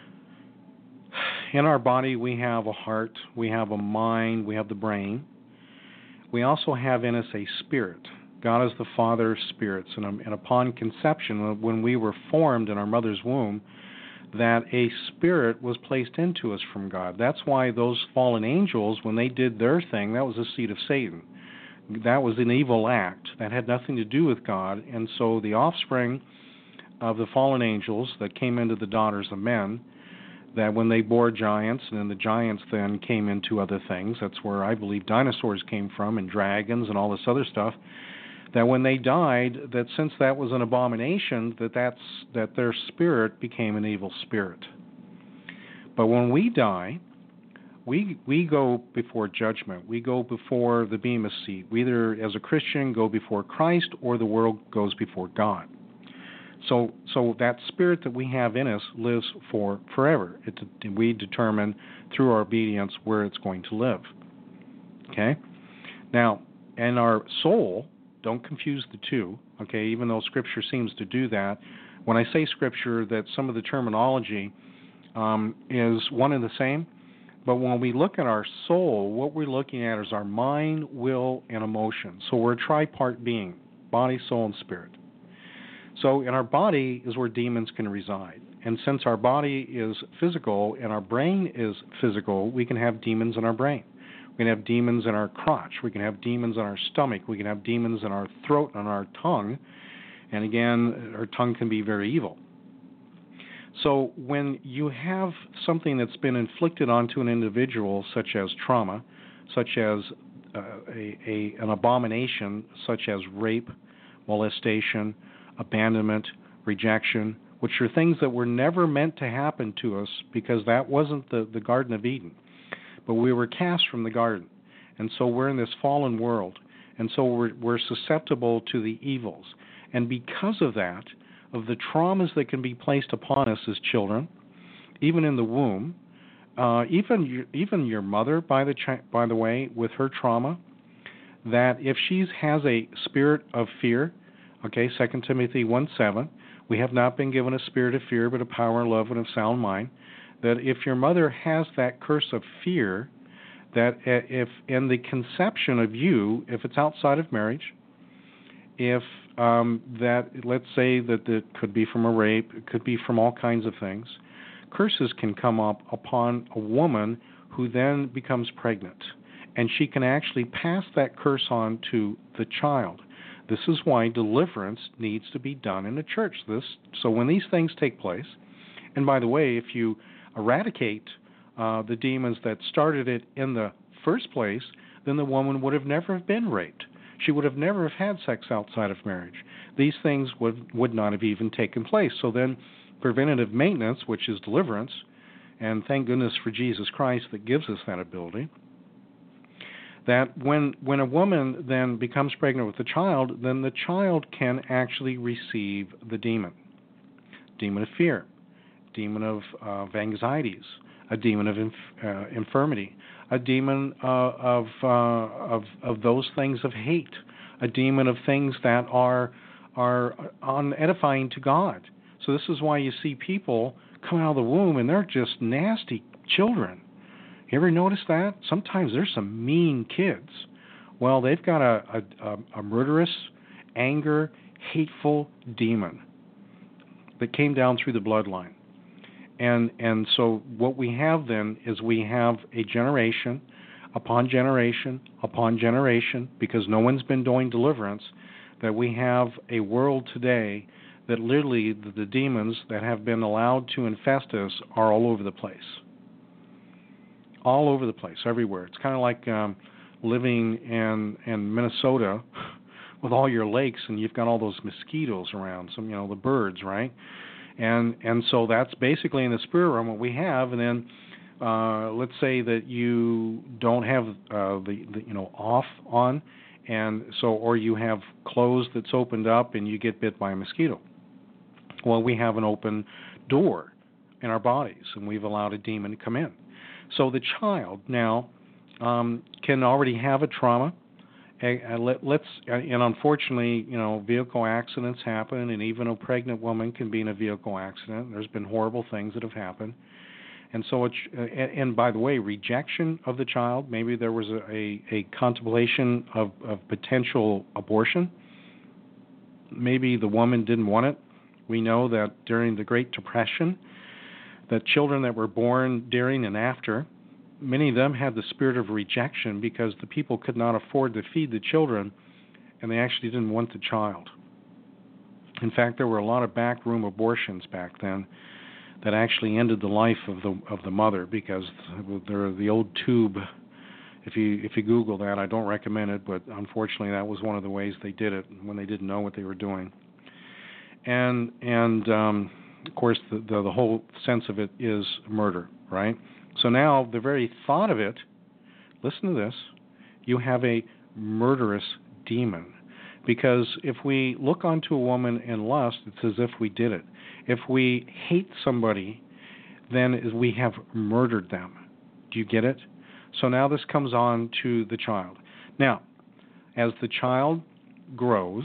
our body, we have a heart, we have a mind, we have the brain. We also have in us a spirit. God is the Father of spirits. And, um, and upon conception, when we were formed in our mother's womb, that a spirit was placed into us from God. That's why those fallen angels, when they did their thing, that was the seed of Satan. That was an evil act. That had nothing to do with God. And so the offspring of the fallen angels that came into the daughters of men, that when they bore giants, and then the giants then came into other things, that's where I believe dinosaurs came from, and dragons and all this other stuff, that when they died, that since that was an abomination, that that's, that their spirit became an evil spirit. But when we die, we we go before judgment. We go before the Bema seat. We either, as a Christian, go before Christ, or the world goes before God. So so that spirit that we have in us lives for forever. It, we determine through our obedience where it's going to live. Okay? Now, and our soul, don't confuse the two, okay, even though Scripture seems to do that. When I say Scripture, that some of the terminology um, is one and the same, but when we look at our soul, what we're looking at is our mind, will, and emotion. So we're a tripart being, body, soul, and spirit. So in our body is where demons can reside. And since our body is physical and our brain is physical, we can have demons in our brain. We can have demons in our crotch. We can have demons in our stomach. We can have demons in our throat and our tongue. And again, our tongue can be very evil. So when you have something that's been inflicted onto an individual, such as trauma, such as uh, a, a, an abomination, such as rape, molestation, abandonment, rejection, which are things that were never meant to happen to us because that wasn't the, the Garden of Eden. But we were cast from the garden, and so we're in this fallen world, and so we're, we're susceptible to the evils. And because of that, of the traumas that can be placed upon us as children, even in the womb, uh, even your, even your mother, by the ch- by the way, with her trauma, that if she has a spirit of fear, okay, Second Timothy one seven, we have not been given a spirit of fear, but a power, love, and of sound mind. That if your mother has that curse of fear, that if in the conception of you, if it's outside of marriage, if um, that, let's say that it could be from a rape, it could be from all kinds of things, curses can come up upon a woman who then becomes pregnant. And she can actually pass that curse on to the child. This is why deliverance needs to be done in a church. This, so when these things take place, and by the way, if you eradicate uh, the demons that started it in the first place, then the woman would have never have been raped. She would have never have had sex outside of marriage. These things would, would not have even taken place. So then preventative maintenance, which is deliverance, and thank goodness for Jesus Christ that gives us that ability, that when when a woman then becomes pregnant with a child, then the child can actually receive the demon. Demon of fear, demon of, uh, of anxieties, a demon of inf- uh, infirmity, a demon uh, of, uh, of of those things of hate, a demon of things that are are unedifying to God. So this is why you see people come out of the womb and they're just nasty children. You ever notice that? Sometimes there's some mean kids. Well, they've got a, a, a murderous, anger, hateful demon that came down through the bloodline. And and so what we have then is we have a generation upon generation upon generation, because no one's been doing deliverance, that we have a world today that literally the, the demons that have been allowed to infest us are all over the place. All over the place, everywhere. It's kind of like um, living in in Minnesota with all your lakes, and you've got all those mosquitoes around, some you know the birds, right? And and so that's basically in the spirit realm what we have. And then uh, let's say that you don't have uh, the, the you know off on, and so or you have closed that's opened up, and you get bit by a mosquito. Well, we have an open door in our bodies, and we've allowed a demon to come in. So the child now um, can already have a trauma. Uh, let, let's and unfortunately, you know, vehicle accidents happen, and even a pregnant woman can be in a vehicle accident. There's been horrible things that have happened, and so it's uh, and, and by the way, rejection of the child. Maybe there was a, a, a contemplation of, of potential abortion. Maybe the woman didn't want it. We know that during the Great Depression, that children that were born during and after, many of them had the spirit of rejection because the people could not afford to feed the children, and they actually didn't want the child. In fact, there were a lot of backroom abortions back then that actually ended the life of the of the mother, because they're the old tube. If you if you Google that, I don't recommend it, but unfortunately that was one of the ways they did it when they didn't know what they were doing. And and um, of course the, the the whole sense of it is murder, right? So now the very thought of it, listen to this, you have a murderous demon. Because if we look onto a woman in lust, it's as if we did it. If we hate somebody, then we have murdered them. Do you get it? So now this comes on to the child. Now, as the child grows,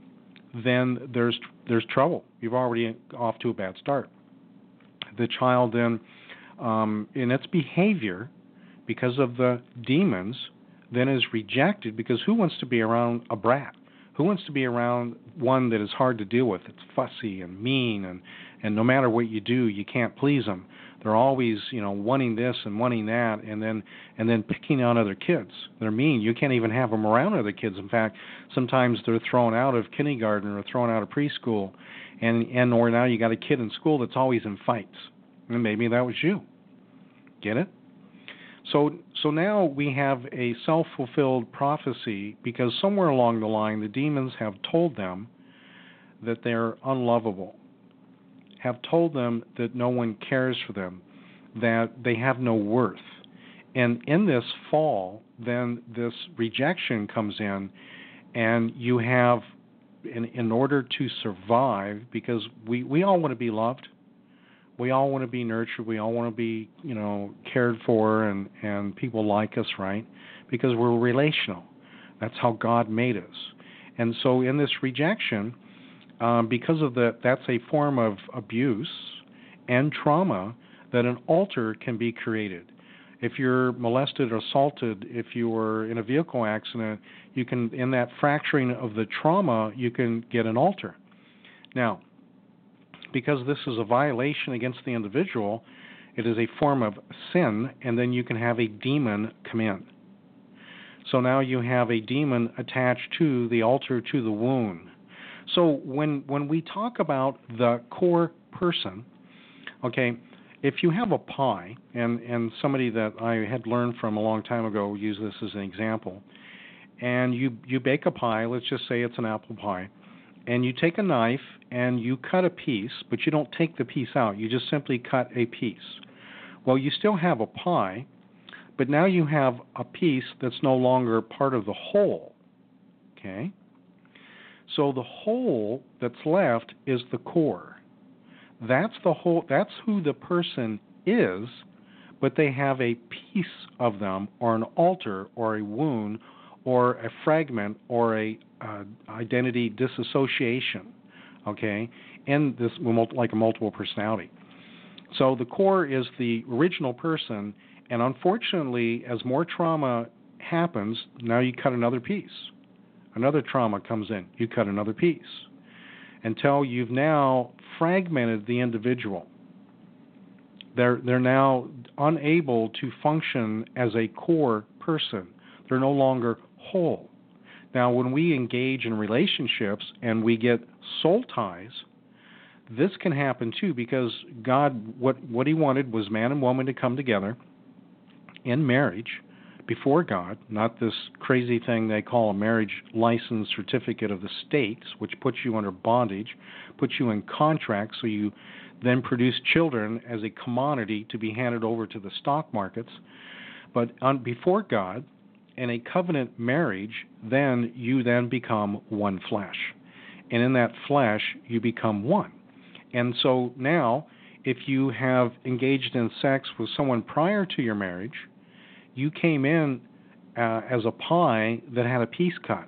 then there's there's trouble. You've already off to a bad start. The child then, um, in its behavior, because of the demons, then is rejected, because who wants to be around a brat? Who wants to be around one that is hard to deal with? It's fussy and mean, and, and no matter what you do, you can't please them. They're always, you know, wanting this and wanting that, and then and then picking on other kids. They're mean. You can't even have them around other kids. In fact, sometimes they're thrown out of kindergarten or thrown out of preschool, and and or now you got a kid in school that's always in fights, and maybe that was you. Get it? So so now we have a self-fulfilled prophecy, because somewhere along the line the demons have told them that they're unlovable, have told them that no one cares for them, that they have no worth. And in this fall, then this rejection comes in, and you have, in, in order to survive, because we, we all want to be loved, we all want to be nurtured, we all want to be, you know, cared for, and, and people like us, right? Because we're relational. That's how God made us. And so in this rejection, um, because of the, that's a form of abuse and trauma, that an altar can be created. If you're molested or assaulted, if you were in a vehicle accident, you can, in that fracturing of the trauma, you can get an altar. Now, because this is a violation against the individual, it is a form of sin, and then you can have a demon come in. So now you have a demon attached to the altar, to the wound. So when when we talk about the core person, okay, if you have a pie, and, and somebody that I had learned from a long time ago used this as an example, and you, you bake a pie, let's just say it's an apple pie, and you take a knife and you cut a piece, but you don't take the piece out. You just simply cut a piece. Well, you still have a pie, but now you have a piece that's no longer part of the whole. Okay? So the whole that's left is the core. That's the whole. That's who the person is, but they have a piece of them, or an alter, or a wound, or a fragment, or a uh, identity disassociation. Okay, and this like a multiple personality. So the core is the original person, and unfortunately, as more trauma happens, now you cut another piece. Another trauma comes in, you cut another piece, until you've now fragmented the individual. They're they're now unable to function as a core person. They're no longer whole. Now, when we engage in relationships and we get soul ties, this can happen too, because God, what, what He wanted was man and woman to come together in marriage before God, not this crazy thing they call a marriage license certificate of the states, which puts you under bondage, puts you in contract, so you then produce children as a commodity to be handed over to the stock markets. But on, before God, in a covenant marriage, then you then become one flesh. And in that flesh, you become one. And so now, if you have engaged in sex with someone prior to your marriage, you came in uh, as a pie that had a piece cut.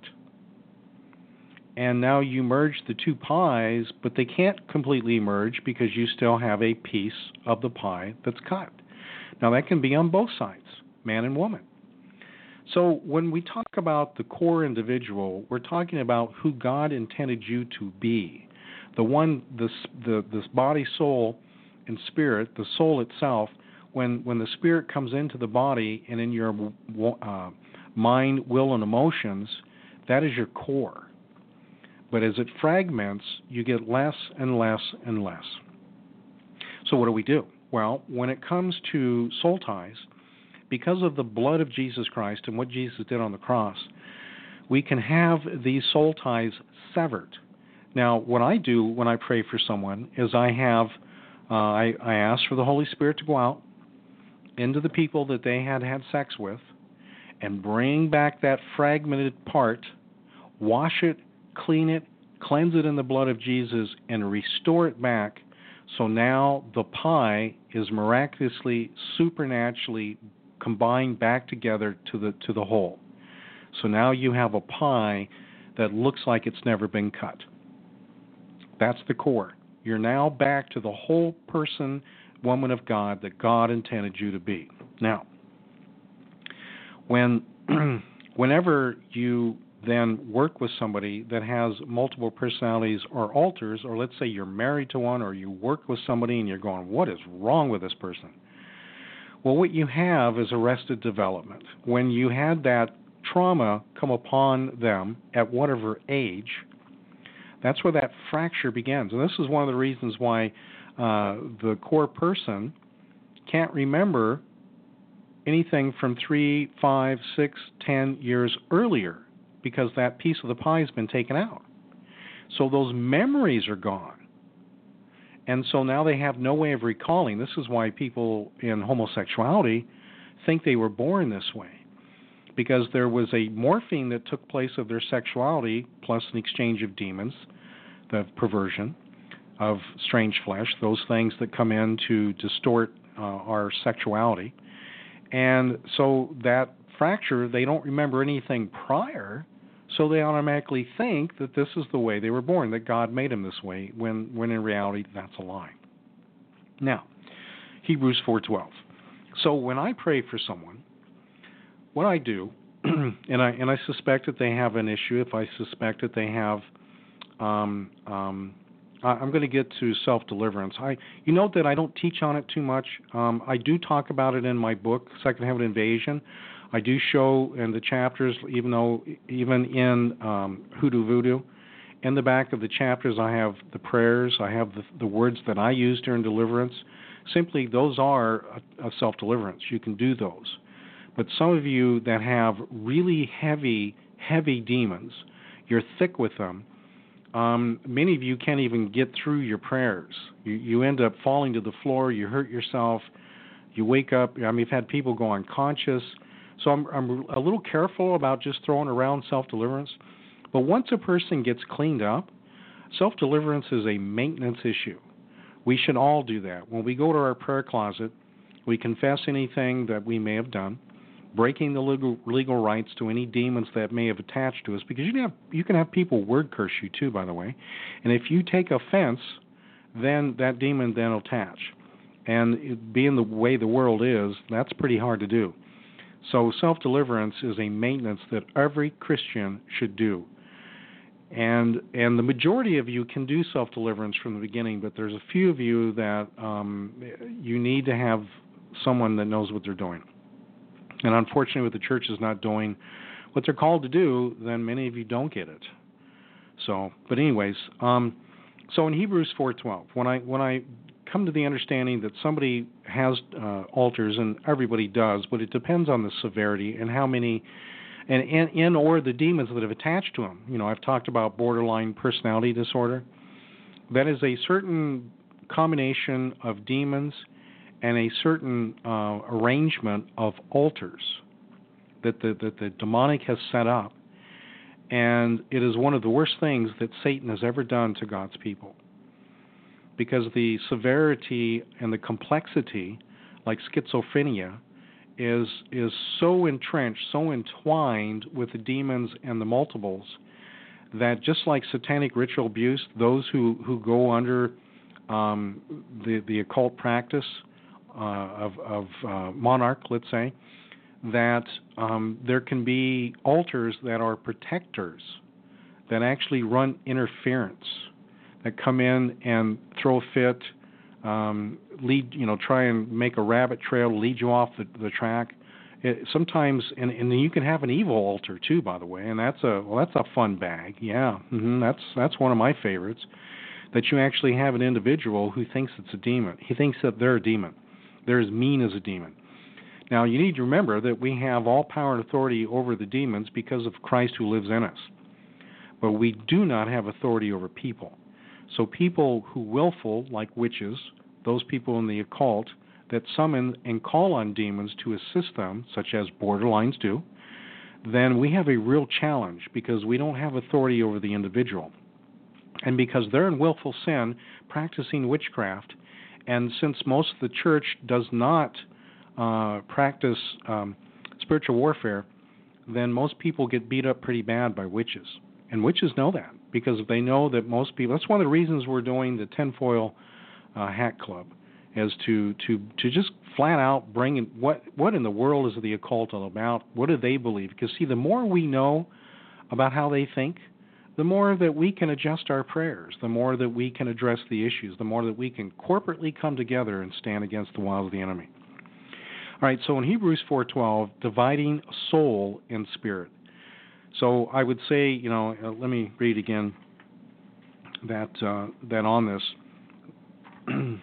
And now you merge the two pies, but they can't completely merge because you still have a piece of the pie that's cut. Now that can be on both sides, man and woman. So when we talk about the core individual, we're talking about who God intended you to be. The one, the, the, this body, soul, and spirit, the soul itself, when, when the spirit comes into the body and in your uh, mind, will, and emotions, that is your core. But as it fragments, you get less and less and less. So what do we do? Well, when it comes to soul ties, because of the blood of Jesus Christ and what Jesus did on the cross, we can have these soul ties severed. Now, what I do when I pray for someone is I have, uh, I, I ask for the Holy Spirit to go out into the people that they had had sex with and bring back that fragmented part, wash it, clean it, cleanse it in the blood of Jesus, and restore it back. So now the pie is miraculously, supernaturally combined back together to the to the whole. So now you have a pie that looks like it's never been cut. That's the core. You're now back to the whole person, woman of God that God intended you to be. Now, when whenever you then work with somebody that has multiple personalities or alters, or let's say you're married to one, or you work with somebody and you're going, what is wrong with this person? Well, what you have is arrested development. When you had that trauma come upon them at whatever age, that's where that fracture begins. And this is one of the reasons why uh, the core person can't remember anything from three, five, six, ten years earlier, because that piece of the pie has been taken out. So those memories are gone. And so now they have no way of recalling. This is why people in homosexuality think they were born this way, because there was a morphine that took place of their sexuality plus an exchange of demons, the perversion of strange flesh, those things that come in to distort uh, our sexuality. And so that fracture, they don't remember anything prior, so they automatically think that this is the way they were born, that God made them this way, when, when in reality that's a lie. Now, Hebrews four twelve. So when I pray for someone, what I do, and I and I suspect that they have an issue, if I suspect that they have, um, um, I, I'm going to get to self-deliverance. I, you note that I don't teach on it too much. Um, I do talk about it in my book, Second Heaven Invasion. I do show in the chapters, even though even in um, Hoodoo Voodoo, in the back of the chapters I have the prayers, I have the, the words that I use during deliverance simply those are a, a self-deliverance. You can do those. But some of you that have really heavy, heavy demons, you're thick with them. Um, many of you can't even get through your prayers. You, you end up falling to the floor. You hurt yourself. You wake up. I mean, I've had people go unconscious. So I'm, I'm a little careful about just throwing around self-deliverance. But once a person gets cleaned up, self-deliverance is a maintenance issue. We should all do that. When we go to our prayer closet, we confess anything that we may have done, breaking the legal, legal rights to any demons that may have attached to us, because you can have, you can have people word curse you too, by the way. And if you take offense, then that demon then will attach. And it, being the way the world is, that's pretty hard to do. So self-deliverance is a maintenance that every Christian should do. And and the majority of you can do self-deliverance from the beginning, but there's a few of you that um, you need to have someone that knows what they're doing. And unfortunately, what the church is not doing what they're called to do, then many of you don't get it. So, but anyways, um, so in Hebrews four twelve, when I when I come to the understanding that somebody has uh, altars, and everybody does, but it depends on the severity and how many, and in, in or the demons that have attached to them. You know, I've talked about borderline personality disorder. That is a certain combination of demons and a certain uh, arrangement of altars that the, that the demonic has set up. And it is one of the worst things that Satan has ever done to God's people. Because the severity and the complexity, like schizophrenia, is is so entrenched, so entwined with the demons and the multiples, that just like satanic ritual abuse, those who, who go under um, the, the occult practice uh, of, of uh, monarch, let's say, that um, there can be altars that are protectors, that actually run interference, that come in and throw a fit, um, lead, you know, try and make a rabbit trail, lead you off the, the track. It, sometimes, and, and you can have an evil altar too, by the way, and that's a well, that's a fun bag. Yeah, mm-hmm, that's that's one of my favorites. That you actually have an individual who thinks it's a demon. He thinks that they're a demon. They're as mean as a demon. Now, you need to remember that we have all power and authority over the demons because of Christ who lives in us. But we do not have authority over people. So people who willful, like witches, those people in the occult, that summon and call on demons to assist them, such as borderlines do, then we have a real challenge because we don't have authority over the individual. And because they're in willful sin, practicing witchcraft, and since most of the church does not uh, practice um, spiritual warfare, then most people get beat up pretty bad by witches. And witches know that because they know that most people, that's one of the reasons we're doing the tinfoil uh, hat club, is to, to, to just flat out bring in what, what in the world is the occult all about? What do they believe? Because, see, the more we know about how they think, the more that we can adjust our prayers, the more that we can address the issues, the more that we can corporately come together and stand against the wiles of the enemy. All right, so in Hebrews four twelve, dividing soul and spirit. So I would say, you know, uh, let me read again that uh, that on this. Okay.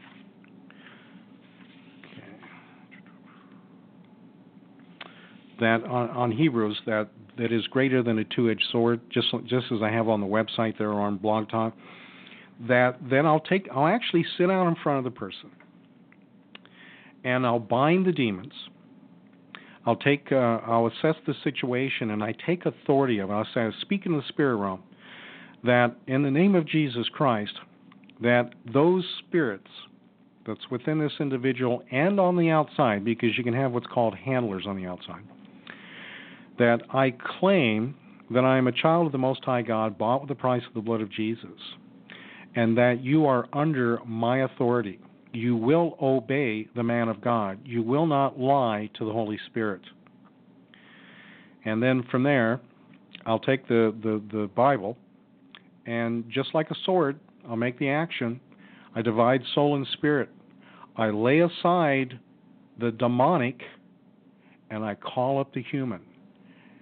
That on, on Hebrews, that, that is greater than a two-edged sword, just just as I have on the website there or on Blog Talk. That then I'll take, I'll actually sit out in front of the person, and I'll bind the demons. I'll take, uh, I'll assess the situation, and I take authority of it. I'll say, I speak in the spirit realm, that in the name of Jesus Christ, that those spirits that's within this individual and on the outside, because you can have what's called handlers on the outside, that I claim that I am a child of the Most High God, bought with the price of the blood of Jesus, and that you are under my authority. You will obey the man of God. You will not lie to the Holy Spirit. And then from there, I'll take the, the, the Bible, and just like a sword, I'll make the action. I divide soul and spirit. I lay aside the demonic, and I call up the human.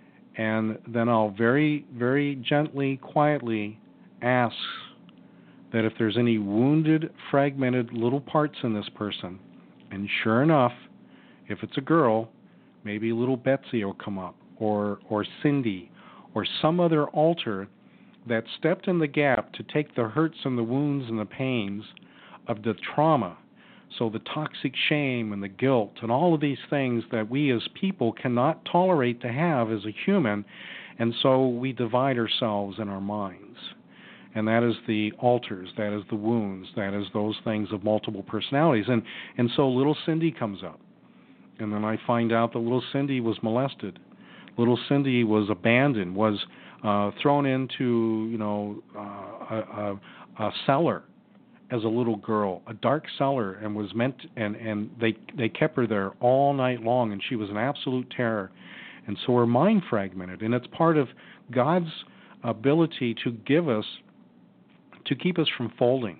And then I'll very, very gently, quietly ask that if there's any wounded, fragmented little parts in this person, and sure enough, if it's a girl, maybe little Betsy will come up, or or Cindy, or some other altar that stepped in the gap to take the hurts and the wounds and the pains of the trauma. So the toxic shame and the guilt and all of these things that we as people cannot tolerate to have as a human, and so we divide ourselves in our minds. And that is the altars, that is the wounds, that is those things of multiple personalities. And and so little Cindy comes up. And then I find out that little Cindy was molested. Little Cindy was abandoned, was uh, thrown into, you know, uh, a, a, a cellar as a little girl, a dark cellar, and was meant, and, and they they kept her there all night long, and she was an absolute terror. And so her mind fragmented, and it's part of God's ability to give us, to keep us from folding.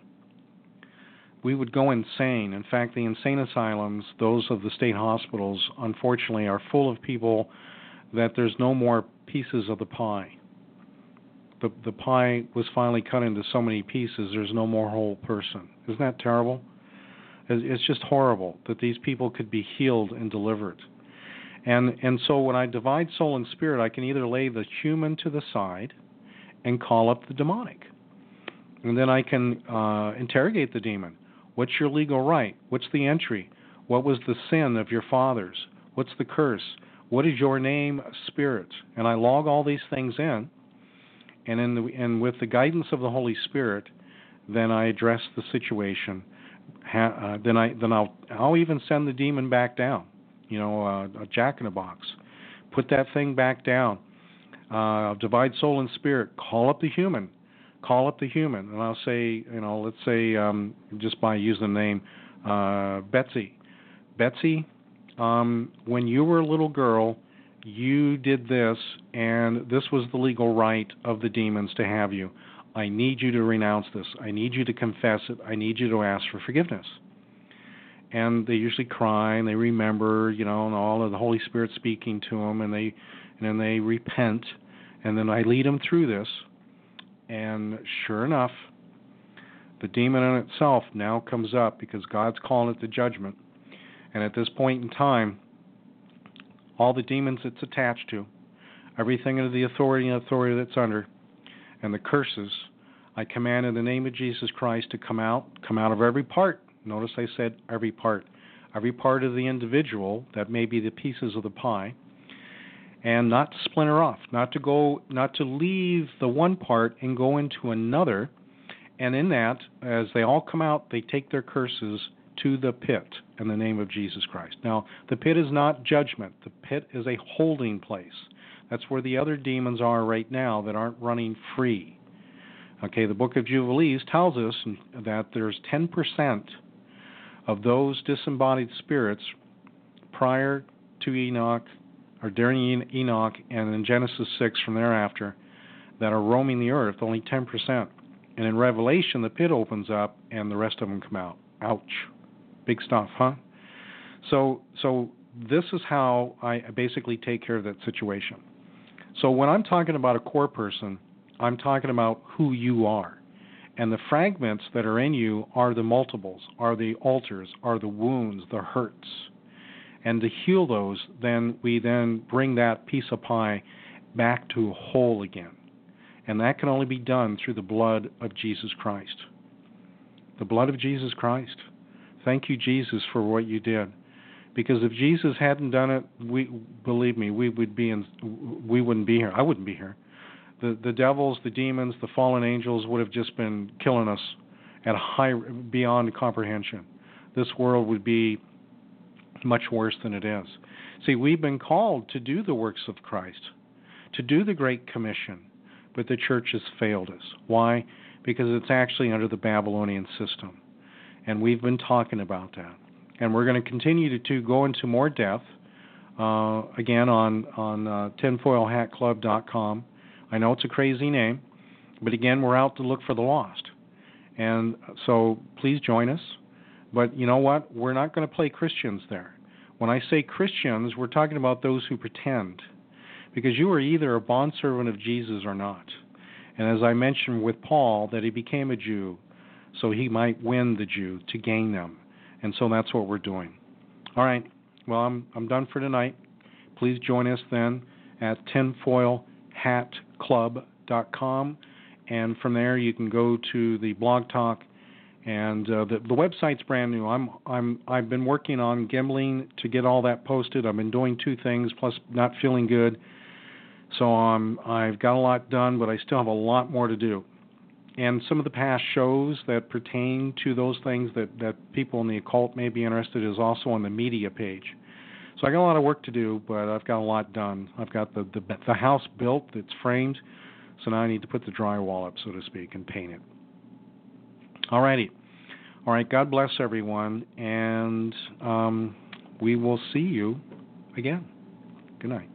We would go insane. In fact, the insane asylums, those of the state hospitals, unfortunately, are full of people that there's no more pieces of the pie. The, the pie was finally cut into so many pieces, there's no more whole person. Isn't that terrible? It's just horrible that these people could be healed and delivered. And and so when I divide soul and spirit, I can either lay the human to the side and call up the demonic. And then I can uh, interrogate the demon. What's your legal right? What's the entry? What was the sin of your fathers? What's the curse? What is your name, spirit? And I log all these things in. And in the, and with the guidance of the Holy Spirit, then I address the situation. Ha, uh, then I then I'll I'll even send the demon back down. You know, uh, a jack in a box. Put that thing back down. Uh, divide soul and spirit. Call up the human. Call up the human, and I'll say, you know, let's say um, just by using the name uh, Betsy. Betsy, um, when you were a little girl, you did this, and this was the legal right of the demons to have you. I need you to renounce this. I need you to confess it. I need you to ask for forgiveness. And they usually cry, and they remember, you know, and all of the Holy Spirit speaking to them, and they, and then they repent, and then I lead them through this. And sure enough, the demon in itself now comes up because God's calling it the judgment. And at this point in time, all the demons it's attached to, everything under the authority and authority that's under, and the curses, I command in the name of Jesus Christ to come out, come out of every part. Notice I said every part. Every part of the individual that may be the pieces of the pie. And not to splinter off, not to go, not to leave the one part and go into another. And in that, as they all come out, they take their curses to the pit in the name of Jesus Christ. Now, the pit is not judgment. The pit is a holding place. That's where the other demons are right now that aren't running free. Okay, the book of Jubilees tells us that there's ten percent of those disembodied spirits prior to Enoch, or during Enoch, and in Genesis six from thereafter, that are roaming the earth, only ten percent. And in Revelation, the pit opens up, and the rest of them come out. Ouch. Big stuff, huh? So so this is how I basically take care of that situation. So when I'm talking about a core person, I'm talking about who you are. And the fragments that are in you are the multiples, are the altars, are the wounds, the hurts. And to heal those, then we then bring that piece of pie back to whole again. And that can only be done through the blood of Jesus Christ. The blood of Jesus Christ. Thank you, Jesus, for what you did. Because if Jesus hadn't done it, we believe me, we would be in, we wouldn't be here. I wouldn't be here. The the devils, the demons, the fallen angels would have just been killing us at a high, beyond comprehension. This world would be much worse than it is. See, we've been called to do the works of Christ, to do the Great Commission, but the church has failed us. Why? Because it's actually under the Babylonian system. And we've been talking about that. And we're going to continue to, to go into more depth, uh, again, on, on uh, tinfoil hat club dot com. I know it's a crazy name, but again, we're out to look for the lost. And so please join us. But you know what? We're not going to play Christians there. When I say Christians, we're talking about those who pretend. Because you are either a bondservant of Jesus or not. And as I mentioned with Paul, that he became a Jew so he might win the Jew to gain them. And so that's what we're doing. All right. Well, I'm I'm done for tonight. Please join us then at tinfoil hat club dot com, and from there you can go to the Blog Talk. And uh, the the website's brand new. I'm I'm I've been working on Gimbeling to get all that posted. I've been doing two things, plus not feeling good. So um, I've got a lot done, but I still have a lot more to do. And some of the past shows that pertain to those things that, that people in the occult may be interested in is also on the media page. So I got a lot of work to do, but I've got a lot done. I've got the the, the house built, it's framed, so now I need to put the drywall up, so to speak, and paint it. All righty. All right, God bless everyone, and um, we will see you again. Good night.